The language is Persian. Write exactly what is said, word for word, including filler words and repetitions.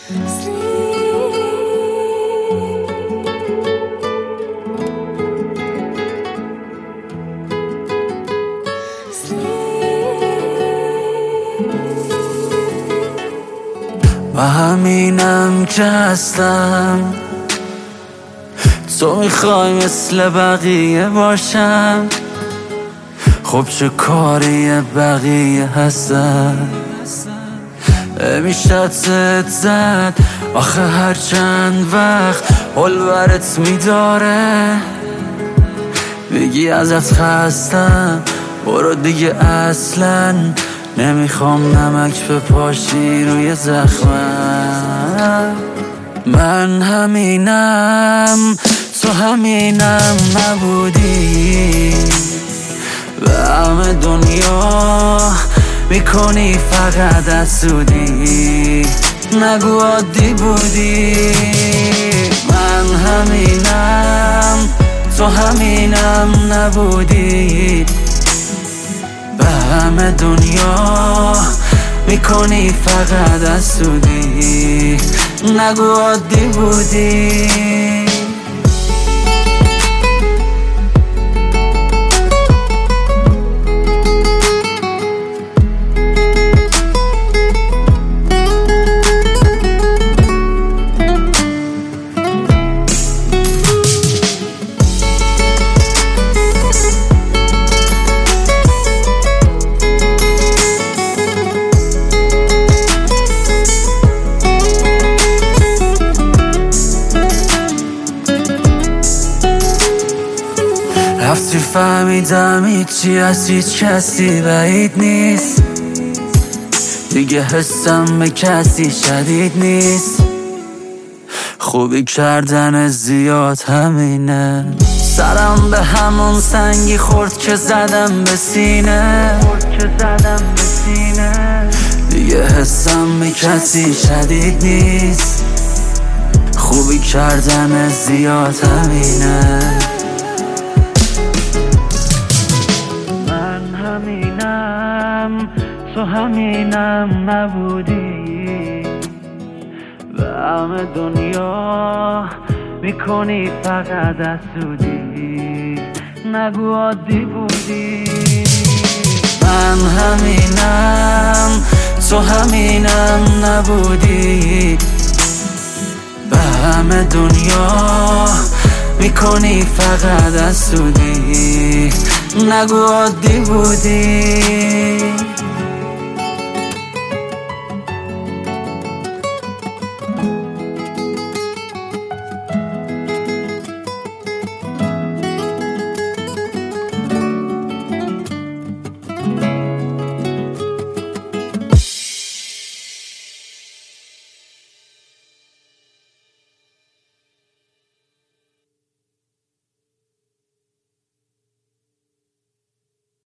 و همینم که هستم، تو میخوای مثل بقیه باشم، خب چه کاری بقیه هستن؟ میشه ست زد آخه هر چند وقت حال برت میداره بگی ازت خستم برو دیگه، اصلا نمیخوام نمک بپاشی روی زخمم. من همینم، تو همینم نبودی، به همه دنیا میکنی فقط حسودی، نگو عادی بودی. من همینم، تو همینم نبودی، به همه دنیا میکنی فقط حسودی، نگو عادی بودی. رفتی فهمیدم هیچی از هیچ کسی بعید نیست، دیگه حسم به کسی شدید نیست، خوبی کردن زیاد همینه، سرم به همون سنگی خورد که زدم به سینه، دیگه حسم به کسی شدید نیست، خوبی کردن زیاد همینه. همینم، تو همینم نبودی، به همه دنیا میکنی فقط حسودی، نگو عادی بودی. من همینم، تو همینم نبودی، به همه دنیا میکنی فقط حسودی، نگو عادی بودی.